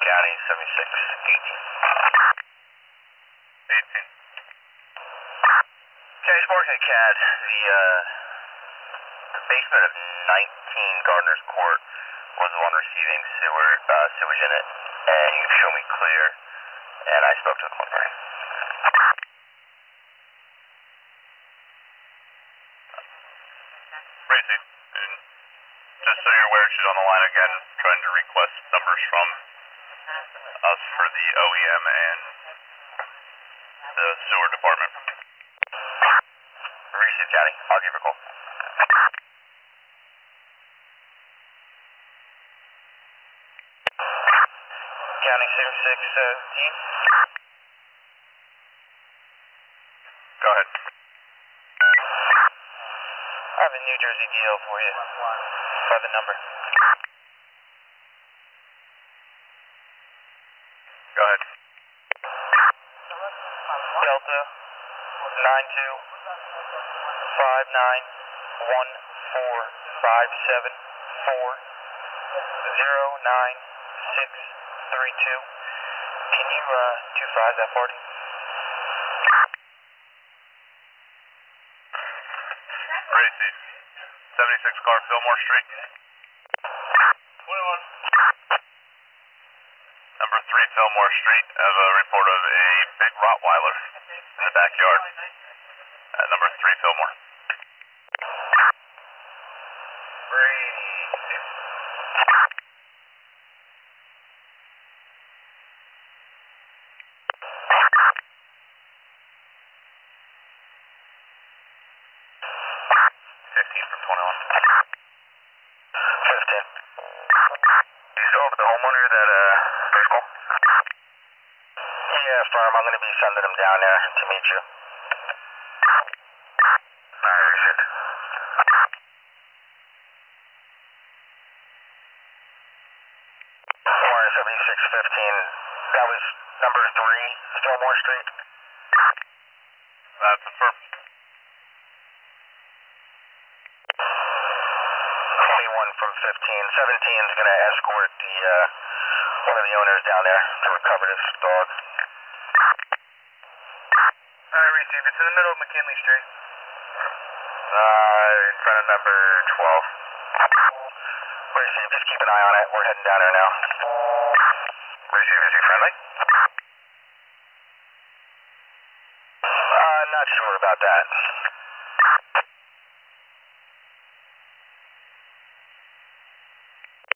County, 7618. 18. County Sparking CAD, the basement of 19 Gardner's Court was the one receiving sewage in it, and you showed me clear, and I spoke to the plumber. Racy, and just so you're aware, she's on the line again, trying to request numbers from us for the OEM and the sewer department. Receive, County. I'll give her a call. County 7617. Go ahead. I have a New Jersey deal for you. By the number. Go ahead. Delta 92-591-457-4-09632. Can you 25 that party? Racy, 76 car, Fillmore Street. 21. Number 3 Fillmore Street. I have a report of a big Rottweiler in the backyard at number 3 Fillmore. Brady. From 21. 15. You still have the homeowner that first call? Yeah, firm. I'm going to be sending them down there to meet you. Alright, received. Warren 7615. That was number 3, Fillmore Street. That's confirmed. 21 from 15. 17 is going to escort the one of the owners down there to recover this dog. Alright, receive. It's in the middle of McKinley Street. In front of number 12. Receive. Just keep an eye on it. We're heading down there now. Receive. Is he friendly? Not sure about that.